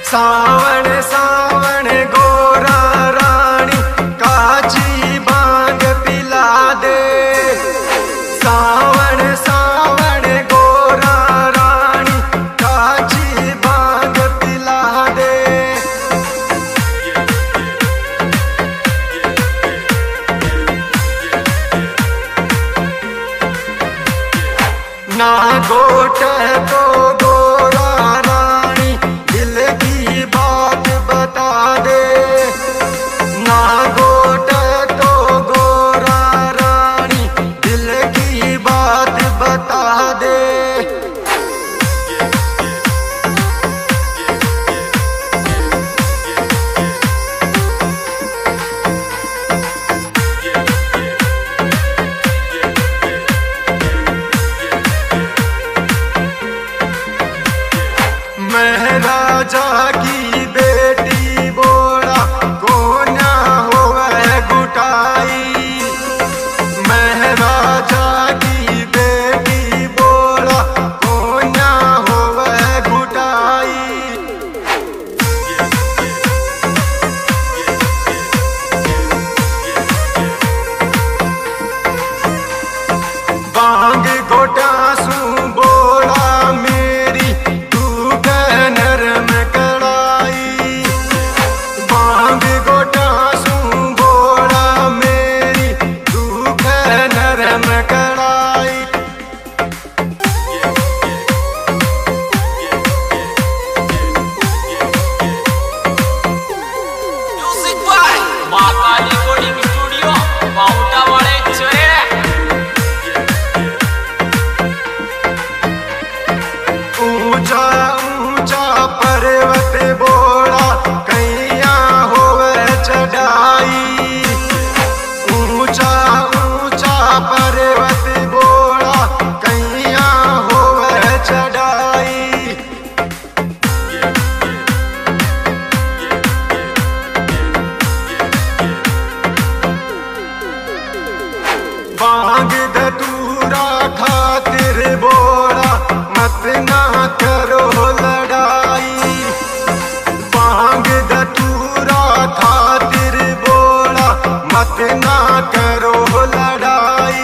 सावण सावण गोरा रानी काची बांग पिला दे। सावण सावण गोरा रानी काची बांग पिला दे। ना गोट तो गोरा रानी दिल की बात बता दे। ना गोट तो गोरा रानी दिल की बात बता दे। मैं राजा की बेटी बोला कोन्या होवे गुटाई। मैं राजा की बेटी बोला कोन्या होवे गुटाई। बांग गोटा सू बोला मेरी नरम कड़ाई। बांग गोटा सू बोला मेरी दुख नरम कड़ाई। Music by Mata recording studio माउंटा वाले चरे। ऊंचा ऊंचा पर्वत बोला कैया होवे चढ़ाई। ऊंचा ऊंचा पर्वत बोला कैया होवे चढ़ाई। बांग धतूरा खातिर बोला मत ना करो लड़ाई। बांग धतूरा खातिर बोला मत ना करो लड़ाई।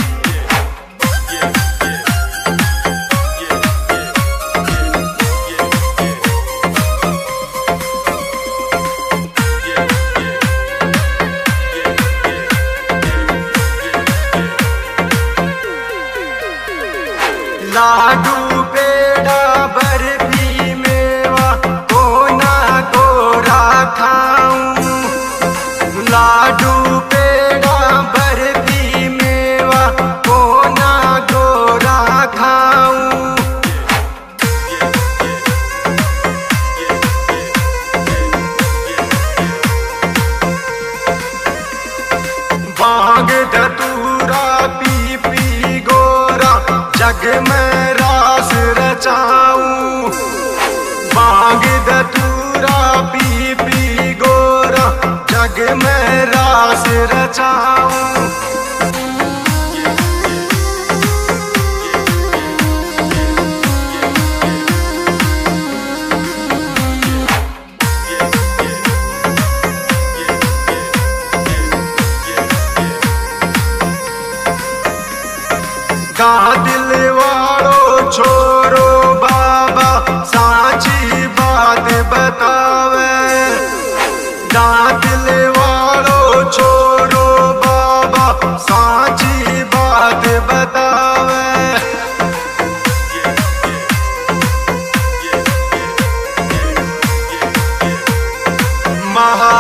लाडू पेड़ा बर्फी मेवा कोना गोरा खाऊं। लाडू पेड़ा बर्फी मेवा कोना गोरा खाऊं। बांग धतूरा पी पी गोरा जग में रास रचाऊं। बांग धतूरा पी पी गोरा जग में रास रचाऊं। गा दिल वालो छोरो बाबा साची बात बतावे। गा दिल वालो छोरो बाबा साची बात बतावे। महा